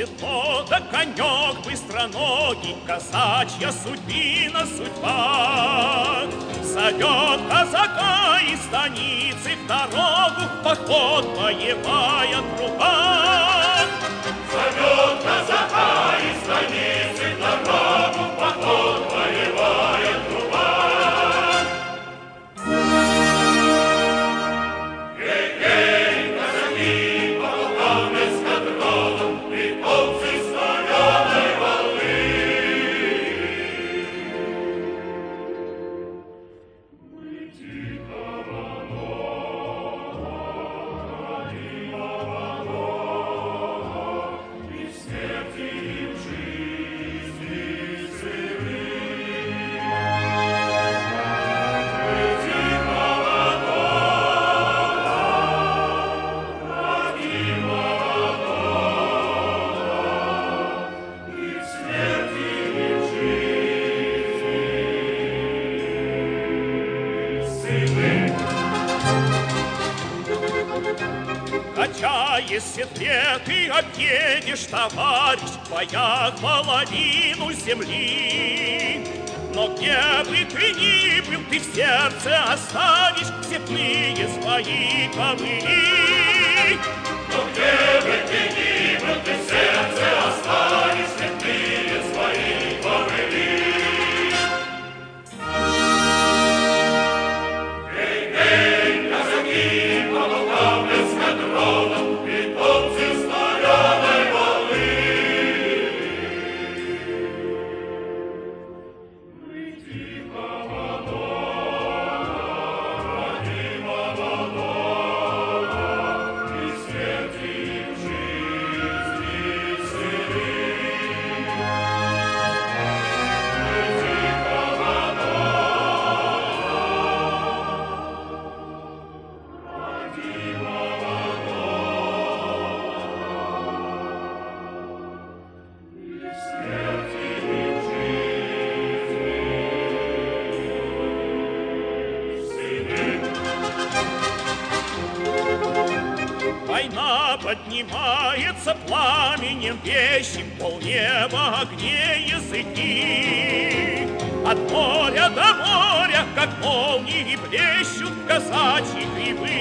седло, да конек быстроногий, казачья судьбина судьба. Зовет казака из станицы в дорогу, поход боевая труба. Зовет казака из станицы в дорогу, поход боевая труба. Эй, казаки, по полкам эскадроном, литовцы славяной волны. Мы тихого нога, родимого нога, и в смерти, и в жизни сыры. Мы тихого нога, родимого нога, и в смерти, и в жизни сыры. Качая седле, ты объедешь, товарищ, в боях половину земли. Но где бы ты ни был, ты в сердце оставишь степные свои ковыли. Но где бы ты ни был, ты в сердце останешь святые свои ковыли. Эй, казаки, по полкам эскадроном, литовцы славяной волны. Мы тихого нога, родимого нога, и в смерти, и в жизни сыры. Мы тихого Война поднимается пламенем вещим, полнеба огней языки. От моря до моря, как молнии, блещут казачьи грибы.